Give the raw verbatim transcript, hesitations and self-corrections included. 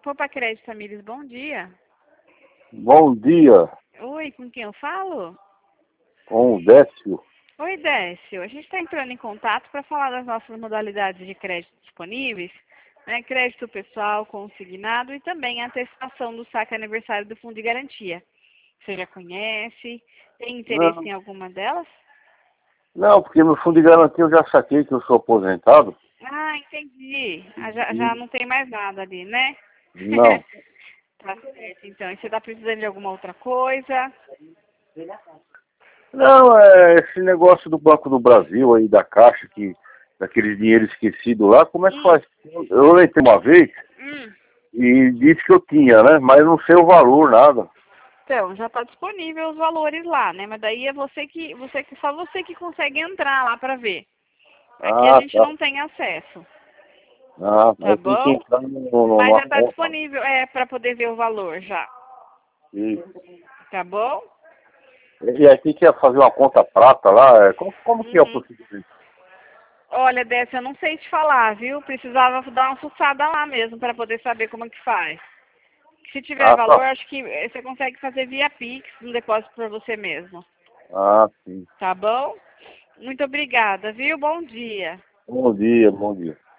Poupa Crédito Tamires, bom dia. Bom dia, Oi, com quem eu falo? com o Décio. Oi, Décio. A gente está entrando em contato para falar das nossas modalidades de crédito disponíveis, né? Crédito pessoal, consignado e também a antecipação do saque aniversário do Fundo de Garantia. Você já conhece? Tem interesse Não, em alguma delas? não, porque no fundo de garantia eu já saquei que eu sou aposentado. Ah, entendi. Ah, já, já E não tem mais nada ali, né? não, Tá certo, então. E você está precisando de alguma outra coisa? não, é esse negócio do Banco do Brasil aí, da Caixa, que, daquele dinheiro esquecido lá, como é que Hum, faz? Eu entrei uma vez hum. e disse que eu tinha, né? Mas não sei o valor, nada. Então, já está disponível os valores lá, né? Mas daí é você que, você que só você que consegue entrar lá para ver. Aqui a Ah, gente tá. não tem acesso, Ah, tá aí tem que bom? entrar no, no- Mas numa já está conta. disponível, é, para poder ver o valor já, E, tá bom? e aí tem que fazer uma conta prata lá. é, Como, como que é o Uhum. procedimento? Olha, Décia, eu não sei te falar, viu? Precisava dar uma fuçada lá mesmo para poder saber como é que faz. Se tiver Ah, valor, tá. acho que eh, você consegue fazer via Pix, um depósito para você mesmo, Ah, sim. tá bom? Muito obrigada, viu? Bom dia. Bom dia, bom dia.